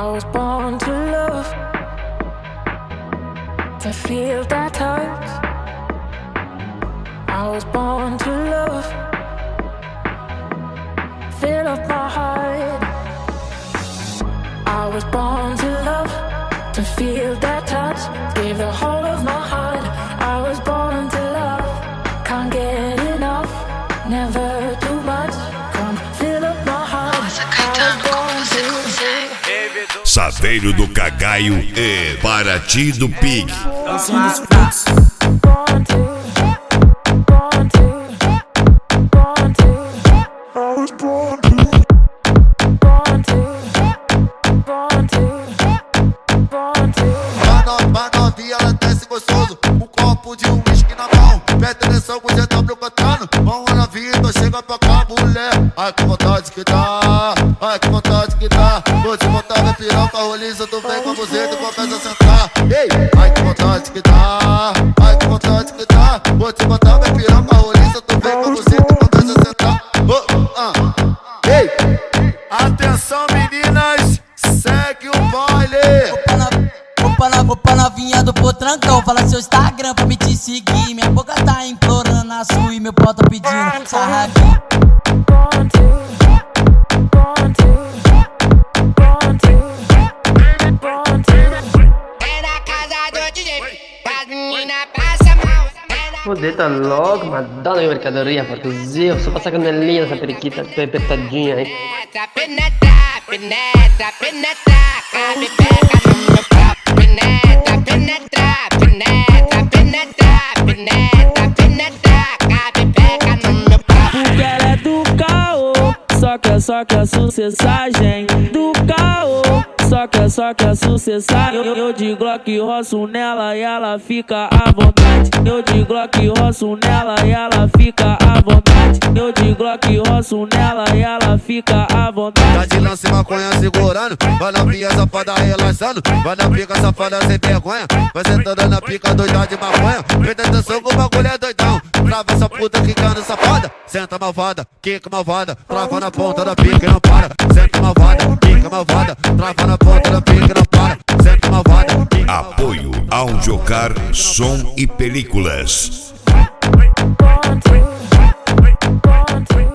I was born to love, to feel that touch. I was born to love, fill up my heart. I was born to love, to feel that touch. Give the whole of my heart. I was born to love, can't get enough, never too much. Come fill up my heart. I was born to love. Saveiro do Cagaio e Paraty do Pig. Dancinha dos frutos. Pra novinha ela desce gostoso, um copo de uísque na mão. Presta atenção que o GW cantando. Vamos na vida, chega pra cá, mulher. Ai que vontade que dá, ai que vontade que dá. Vou te botar minha piroca roliça, tu vem com a buzeta e começa a sentar. Ei, ai que vontade que dá, ai que vontade que dá. Vou te botar minha piroca roliça, tu vem com a buzeta e começa a sentar. Ei, atenção meninas, segue o baile. Vou pra novinha do Potrancão. Fala seu Instagram pra me te seguir. Minha boca tá implorando a sua e meu pau tá pedindo sarradinho. É na casa do DJ, as meninas passam mal. Pô, deita logo, madonna minha mercadoria, produziu. Só passar canelinha nessa periquita apertadinha aí. Penetra, penetra, penetra, cabe pega no meu pau. Penetra, penetra, penetra, penetra, penetra, penetra, cabe pega no meu pau. Porque ela é do caô, só que a sucessagem do caô. Só que a sucessagem. Eu de Glock roço nela e ela fica à vontade. Eu de Glock roço nela e ela fica à vontade. Eu de Glock roço nela e ela fica à vontade. Tá de lance maconha segurando, vai na pia safada relaxando. Vai na pica safada sem vergonha, vai sentando na pica doida de maconha. Presta atenção que o bagulho é doidão. Trava essa puta quicando safada. Senta malvada, quica malvada. Trava na ponta da pica e não para. Senta malvada, quica malvada. Trava na ponta da pica e não para. Senta malvada. Apoio Audiocar, som e películas. Born to